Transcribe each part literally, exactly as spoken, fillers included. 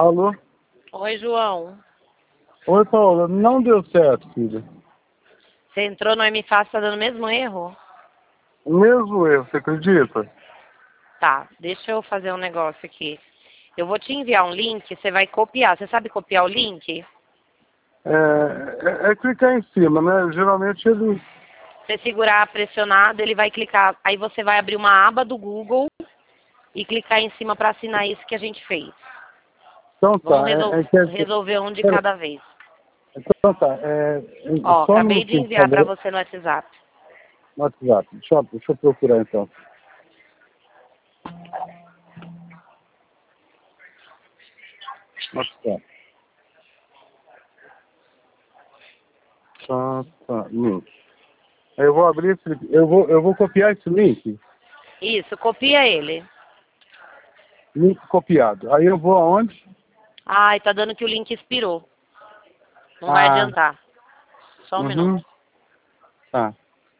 Alô? Oi, João. Oi, Paula. Não deu certo, filha. Você entrou no M Fácil, tá dando o mesmo erro? O mesmo erro, você acredita? Tá, deixa eu fazer um negócio aqui. Eu vou te enviar um link, você vai copiar. Você sabe copiar o link? É, é, é clicar em cima, né? Geralmente ele... Você segurar pressionado, ele vai clicar. Aí você vai abrir uma aba do Google e clicar em cima para assinar isso que a gente fez. Então Vamos tá, resol é, é que... é- resolver um de pera- cada vez. Então tá, é, é, Ó, só um acabei de minutinho, por enviar para favor, você no WhatsApp. no WhatsApp. Deixa eu, deixa eu procurar então. WhatsApp. Tá, tá, link. Eu vou abrir esse... Eu vou, eu vou copiar esse link. Isso, copia ele. Link copiado. Aí eu vou aonde? Ai, tá dando que o link expirou. Não vai Ah, adiantar. Só um minuto. uhum. Tá.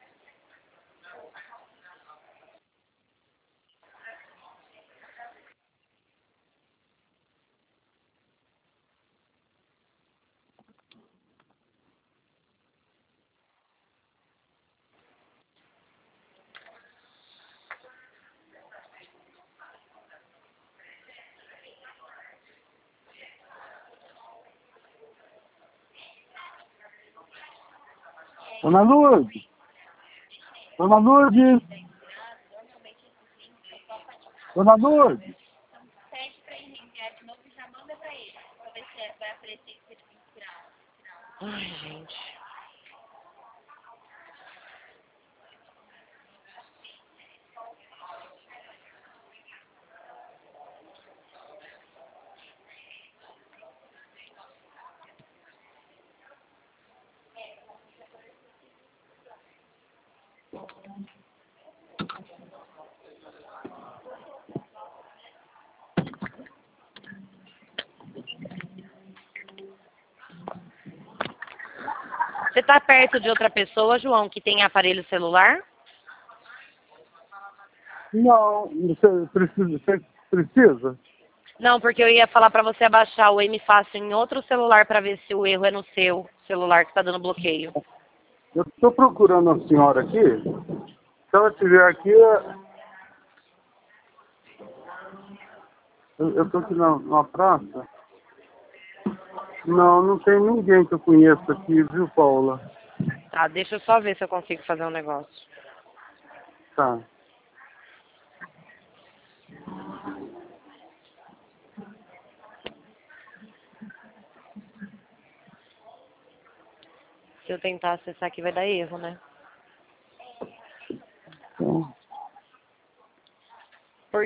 Dona Lourdes! Dona Lourdes! Dona Lourdes! Ai, gente. Você tá perto de outra pessoa, João, que tem aparelho celular? Não, você precisa, você precisa? Não, porque eu ia falar pra você abaixar o M Fácil em outro celular pra ver se o erro é no seu celular que tá dando bloqueio. Eu estou procurando a senhora aqui. Se ela estiver aqui, eu estou aqui na, numa praça. Não, não tem ninguém que eu conheça aqui, viu, Paula? Tá, deixa eu só ver se eu consigo fazer um negócio. Tá. Se eu tentar acessar aqui vai dar erro, né? Então, Por...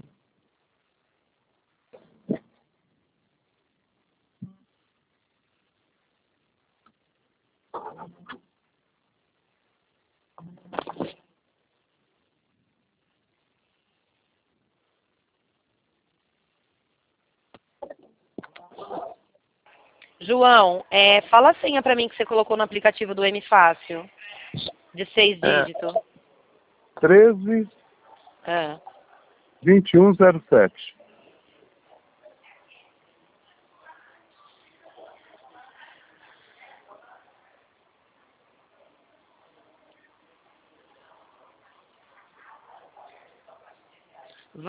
João, é, fala a senha pra mim que você colocou no aplicativo do M Fácil. De seis é dígitos. treze, Ah. vinte e um, zero sete. V-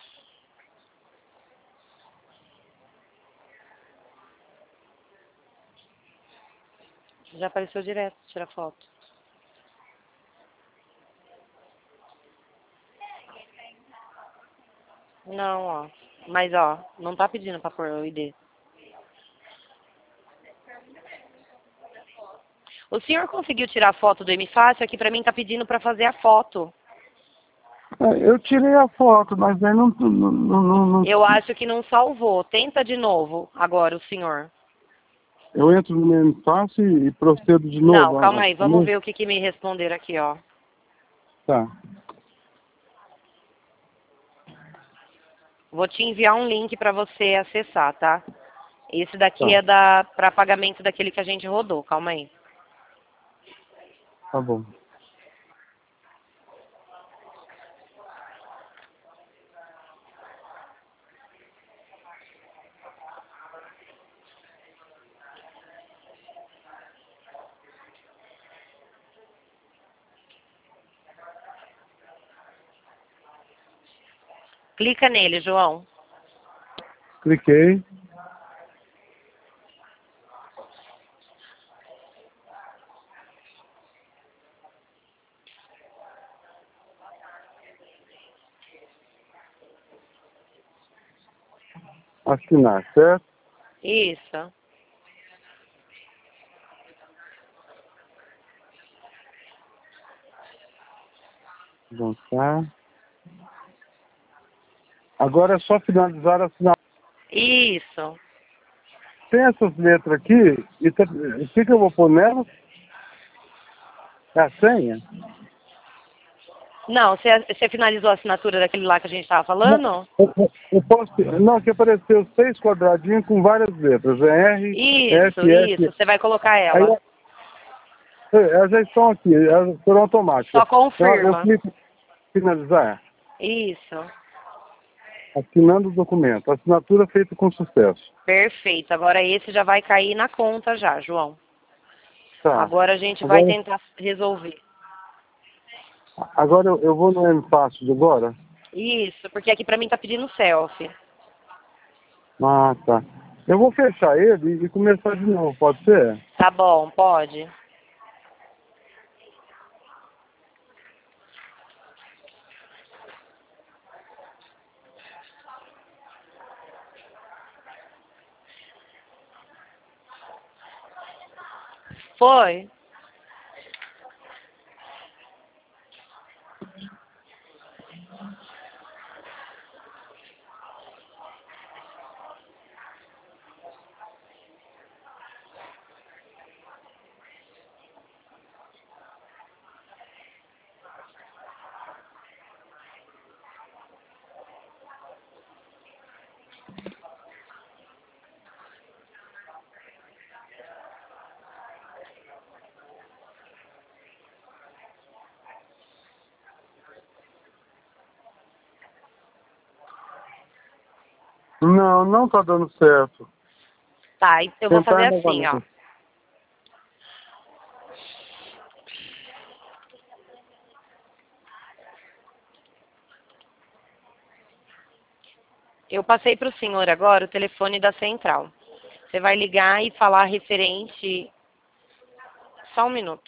Já apareceu direto, tira foto. Não, ó. Mas, ó, não tá pedindo pra pôr o I D. O senhor conseguiu tirar a foto do M Fácil? Aqui pra mim tá pedindo pra fazer a foto. É, eu tirei a foto, mas aí não... não, não, não, não- Eu acho que não salvou. Tenta de novo agora, o senhor. eu entro no meu fácil e procedo de Não, novo. calma ah, aí. Vamos né? ver o que, que me responderam aqui, ó. Tá. Vou te enviar um link pra você acessar, tá? Esse daqui Tá. é da para pagamento daquele que a gente rodou. Calma aí. Tá bom. Clica nele, João. Cliquei. Assinar, certo? Isso. Avançar. Agora é só finalizar a assinatura. Isso. Tem essas letras aqui, e tá, o que, que eu vou pôr nela? É a senha? Não, você, você finalizou a assinatura daquele lá que a gente estava falando? Eu, eu, eu posso, não, que apareceu seis quadradinhos com várias letras. É R, Isso, F, S. isso. Você vai colocar Aí, ela. elas já estão aqui, elas foram automáticas. Só confirma. Eu, eu clico em finalizar. Isso. Assinando o documento. Assinatura feita com sucesso. Perfeito. Agora esse já vai cair na conta já, João. Tá. Agora a gente vai Agora, tentar resolver. agora eu, eu vou no M Fácil de agora? Isso, porque aqui pra mim tá pedindo selfie. Ah, tá. Eu vou fechar ele e começar de novo, pode ser? Tá bom, pode. Foi? Não, não tá dando certo. Tá, eu vou Tentar fazer assim, ó. novamente. Eu passei pro senhor agora o telefone da central. Você vai ligar e falar referente... Só um minuto.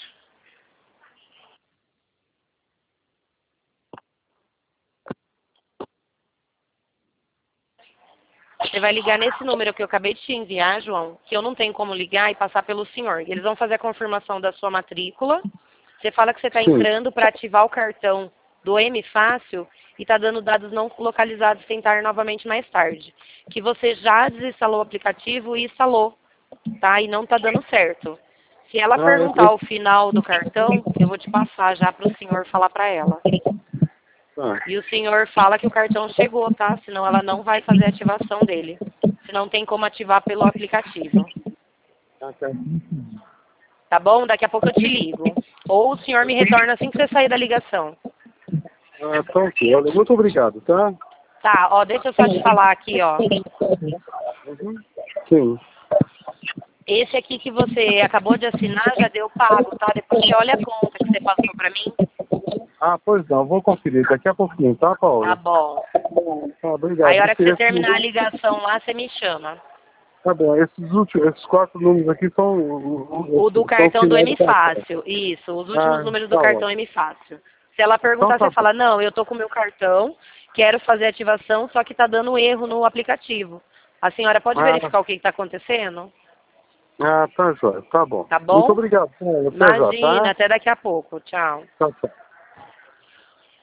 Você vai ligar nesse número que eu acabei de te enviar, João, que eu não tenho como ligar e passar pelo senhor. Eles vão fazer a confirmação da sua matrícula. Você fala que você está Sim. entrando para ativar o cartão do M Fácil e está dando dados não localizados, tentar novamente mais tarde. Que você já desinstalou o aplicativo e instalou, tá? E não está dando certo. Se ela Ah, eu, perguntar o final do cartão, eu vou te passar já para o senhor falar para ela. tá. E o senhor fala que o cartão chegou, tá? Senão ela não vai fazer a ativação dele. Se não tem como ativar pelo aplicativo. Tá, tá. Tá bom? Daqui a pouco eu te ligo. Ou o senhor me retorna assim que você sair da ligação. Ah, tá ok. Olha, muito obrigado, tá? Tá, ó, deixa eu só te falar aqui, ó. Uhum. Sim. Esse aqui que você acabou de assinar já deu pago, tá? Depois você olha a conta que você passou pra mim. Ah, pois não, vou conferir daqui a pouquinho, tá, Tá Paula? bom. Tá, obrigado. Aí a hora que você Esse- terminar a ligação lá, você me chama. Tá bom, esses últimos, esses quatro números aqui são... O do são cartão do finais M do cartão. Fácil, isso. Os últimos Ah, números do tá cartão ótimo. M Fácil. Se ela perguntar, Então você tá bom. fala, não, eu tô com o meu cartão, quero fazer a ativação, só que tá dando erro no aplicativo. A senhora pode Ah, verificar o que está acontecendo? ah, tá jóia, tá bom. Tá Muito bom? obrigado, Paula. Até já, Imagina, tá? até daqui a pouco. Tchau. Tchau, tchau.